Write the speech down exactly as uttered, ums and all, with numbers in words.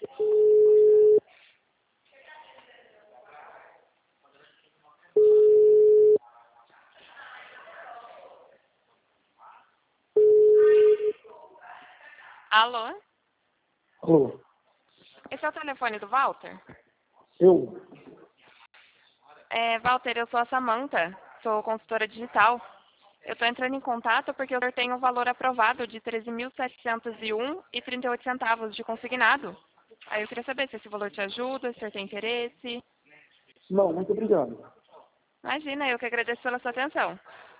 Alô? Alô? Esse é o telefone do Walter? Eu? É, Walter, eu sou a Samantha, sou consultora digital. Eu estou entrando em contato porque eu tenho um valor aprovado de treze mil setecentos e um e trinta e oito centavos de consignado. Aí eu queria saber se esse valor te ajuda, se o senhor tem interesse. Não, muito obrigado. Imagina, eu que agradeço pela sua atenção.